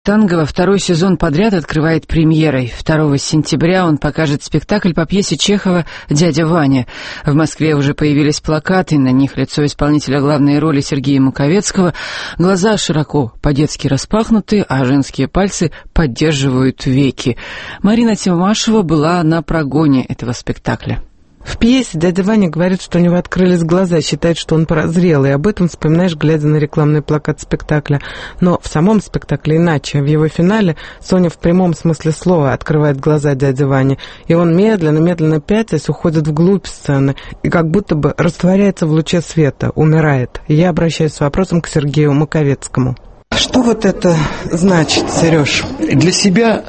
Танго во второй сезон подряд открывает премьерой. 2 сентября он покажет спектакль по пьесе Чехова «Дядя Ваня». В Москве уже появились плакаты, на них лицо исполнителя главной роли Сергея Маковецкого. Глаза широко по-детски распахнуты, а женские пальцы поддерживают веки. Марина Тимашева была на прогоне этого спектакля. В пьесе дядя Ваня говорит, что у него открылись глаза, считает, что он прозрел, и об этом вспоминаешь, глядя на рекламный плакат спектакля. Но в самом спектакле иначе. В его финале Соня в прямом смысле слова открывает глаза дяди Вани, и он медленно пятясь уходит вглубь сцены и как будто бы растворяется в луче света, умирает. И я обращаюсь с вопросом к Сергею Маковецкому. Что вот это значит, Сереж? Для себя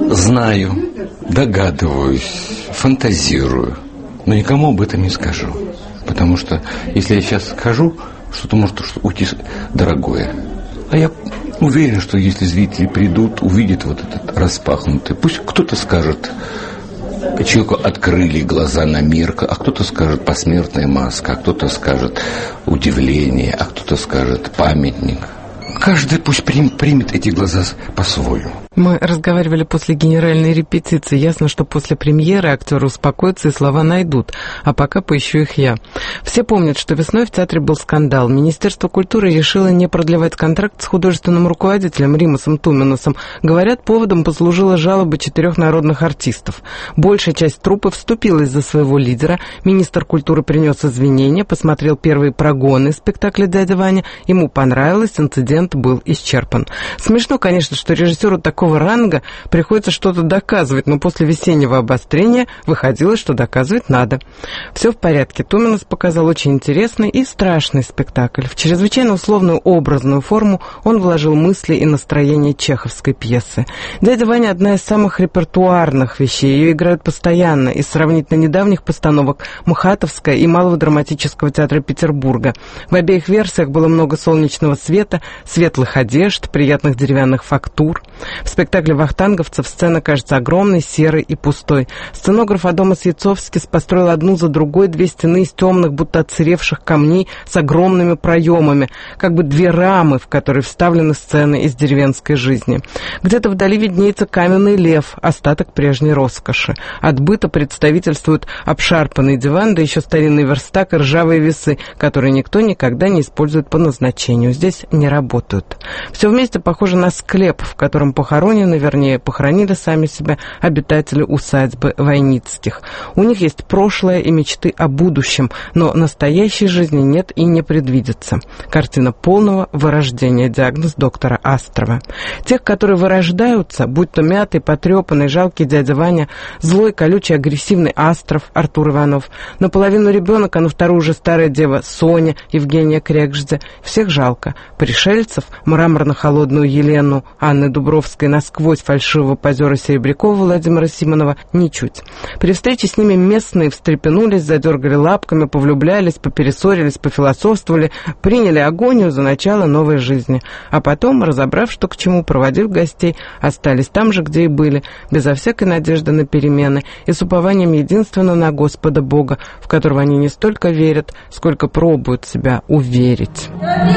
знаю, догадываюсь, фантазирую. Но никому об этом не скажу. Потому что, если я сейчас скажу, что-то может уйти дорогое. А я уверен, что если зрители придут, увидят вот этот распахнутый. Пусть кто-то скажет, человеку открыли глаза на мир, а кто-то скажет посмертная маска, а кто-то скажет удивление, а кто-то скажет памятник. Каждый пусть примет эти глаза по-своему. Мы разговаривали после генеральной репетиции. Ясно, что после премьеры актеры успокоятся и слова найдут. А пока поищу их я. Все помнят, что весной в театре был скандал. Министерство культуры решило не продлевать контракт с художественным руководителем Римасом Туминасом. Говорят, поводом послужила жалоба 4 народных артистов. Большая часть труппы вступилась за своего лидера. Министр культуры принес извинения, посмотрел первые прогоны спектакля «Дядя Ваня». Ему понравилось, инцидент был исчерпан. Смешно, конечно, что режиссеру такого ранга приходится что-то доказывать, но после весеннего обострения выходило, что доказывать надо. Все в порядке. Туминас показал очень интересный и страшный спектакль. В чрезвычайно условную образную форму он вложил мысли и настроение чеховской пьесы. «Дядя Ваня» — одна из самых репертуарных вещей. Ее играют постоянно. Из сравнительно недавних постановок МХАТовская и Малого драматического театра Петербурга. В обеих версиях было много солнечного света, светлых одежд, приятных деревянных фактур. В спектакле вахтанговцев сцена кажется огромной, серой и пустой. Сценограф Адамас Яцовскис построил одну за другой 2 стены из темных, будто отсыревших камней с огромными проемами, как бы 2 рамы, в которые вставлены сцены из деревенской жизни. Где-то вдали виднеется каменный лев, остаток прежней роскоши. От быта представительствуют обшарпанный диван, да еще старинный верстак и ржавые весы, которые никто никогда не использует по назначению. Здесь не работают. Все вместе похоже на склеп, в котором похоронены, вернее, похоронили сами себя обитатели усадьбы Войницких. У них есть прошлое и мечты о будущем, но настоящей жизни нет и не предвидится. Картина полного вырождения, диагноз доктора Астрова. Тех, которые вырождаются, будь то мятый, потрепанный, жалкий дядя Ваня, злой, колючий, агрессивный Астров, Артур Иванов, наполовину ребенок, а на вторую уже старая дева Соня, Евгения Крекждя, всех жалко. Пришельцев, мраморно-холодную Елену, Анны Дубровской, насквозь фальшивого позера Серебрякова Владимира Симонова ничуть. При встрече с ними местные встрепенулись, задергали лапками, повлюблялись, поперессорились, пофилософствовали, приняли агонию за начало новой жизни. А потом, разобрав, что к чему, проводив гостей, остались там же, где и были, безо всякой надежды на перемены и с упованием единственно на Господа Бога, в которого они не столько верят, сколько пробуют себя уверить.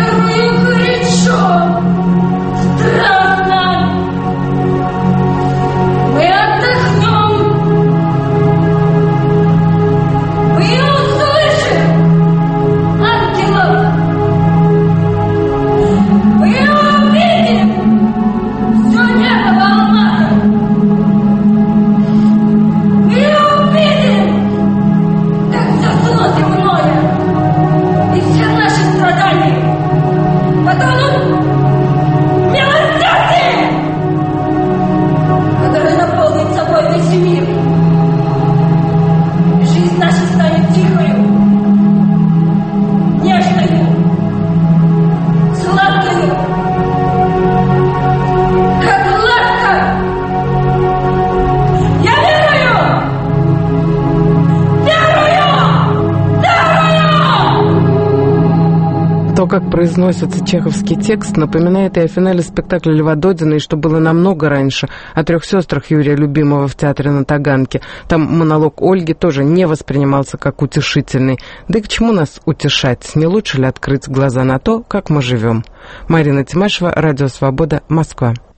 То, как произносится чеховский текст, напоминает и о финале спектакля Льва Додина, и что было намного раньше, о 3 сестрах Юрия Любимого в театре на Таганке. Там монолог Ольги тоже не воспринимался как утешительный. Да и к чему нас утешать? Не лучше ли открыть глаза на то, как мы живем? Марина Тимашева, Радио Свобода, Москва.